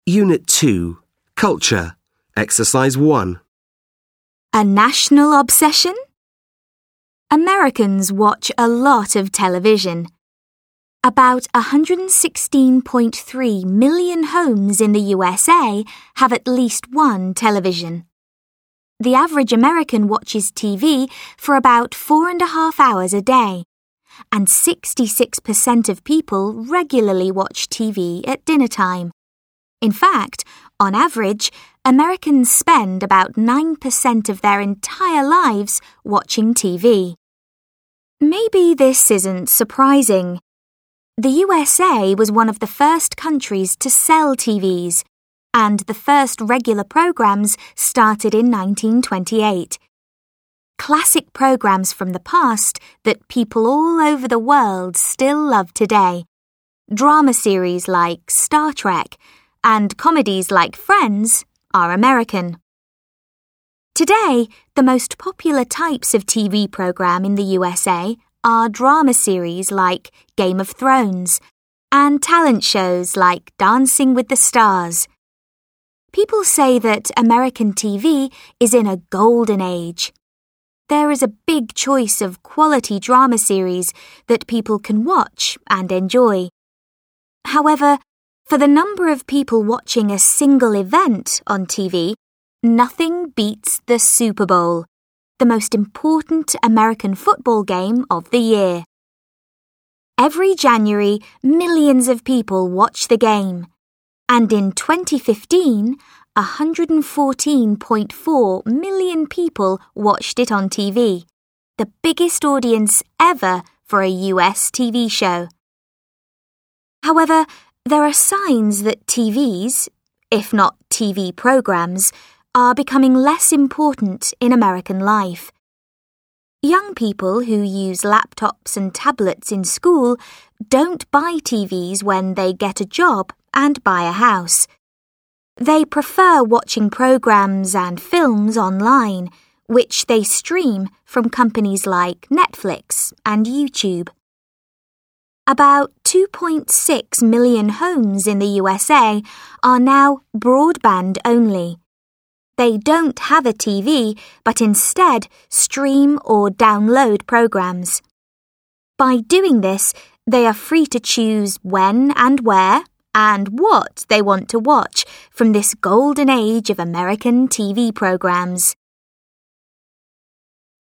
Unit 2, Culture, Exercise 1. A national obsession? Americans watch a lot of television. About 116.3 million homes in the USA have at least one television. The average American watches TV for about 4.5 hours a day, and 66% of people regularly watch TV at dinner time. In fact, on average, Americans spend about 9% of their entire lives watching TV. Maybe this isn't surprising. The USA was one of the first countries to sell TVs, and the first regular programs started in 1928. Classic programs from the past that people all over the world still love today. Drama series like Star Trek and comedies like Friends are American. Today, the most popular types of TV program in the USA are drama series like Game of Thrones and talent shows like Dancing with the Stars. People say that American TV is in a golden age. There is a big choice of quality drama series that people can watch and enjoy. However, for the number of people watching a single event on TV, nothing beats the Super Bowl, the most important American football game of the year. Every January, millions of people watch the game, and in 2015, 114.4 million people watched it on TV, the biggest audience ever for a US TV show. However, there are signs that TVs, if not TV programs, are becoming less important in American life. Young people who use laptops and tablets in school don't buy TVs when they get a job and buy a house. They prefer watching programs and films online, which they stream from companies like Netflix and YouTube. About 2.6 million homes in the USA are now broadband only. They don't have a TV, but instead stream or download programs. By doing this, they are free to choose when and where and what they want to watch from this golden age of American TV programs.